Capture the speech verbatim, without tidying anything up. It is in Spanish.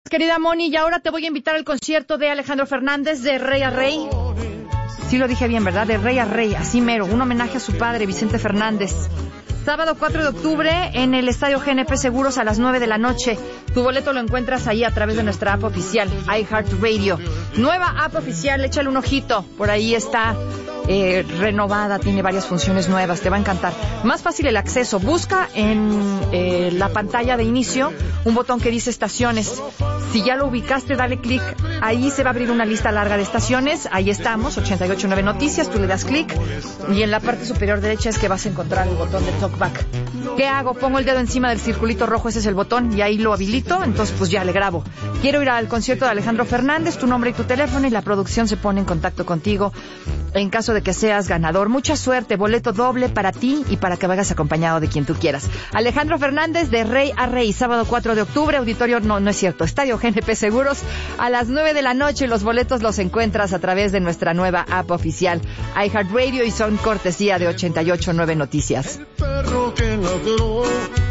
Querida Moni, y ahora te voy a invitar al concierto de Alejandro Fernández de Rey a Rey. Sí lo dije bien, ¿verdad? De Rey a Rey, así mero, un homenaje a su padre, Vicente Fernández. Sábado cuatro de octubre en el Estadio G N P Seguros a las nueve de la noche. Tu boleto lo encuentras ahí a través de nuestra app oficial, iHeartRadio. Nueva app oficial, échale un ojito. Por ahí está eh, renovada, tiene varias funciones nuevas, te va a encantar. Más fácil el acceso. Busca en eh, la pantalla de inicio un botón que dice estaciones. Si ya lo ubicaste, dale clic. Ahí se va a abrir una lista larga de estaciones. Ahí estamos, ochenta y ocho punto nueve Noticias. Tú le das clic y en la parte superior derecha es que vas a encontrar el botón de Talkback. ¿Qué hago? Pongo el dedo encima del circulito rojo, ese es el botón, y ahí lo habilito. Entonces pues ya le grabo. Quiero ir al concierto de Alejandro Fernández, tu nombre y tu teléfono, y la producción se pone en contacto contigo en caso de que seas ganador. Mucha suerte, boleto doble para ti y para que vayas acompañado de quien tú quieras. Alejandro Fernández de Rey a Rey, sábado cuatro de octubre, auditorio, no, no es cierto, Estadio G N P Seguros a las nueve de la noche. Los boletos los encuentras a través de nuestra nueva app oficial iHeartRadio y son cortesía de ochenta y ocho punto nueve Noticias.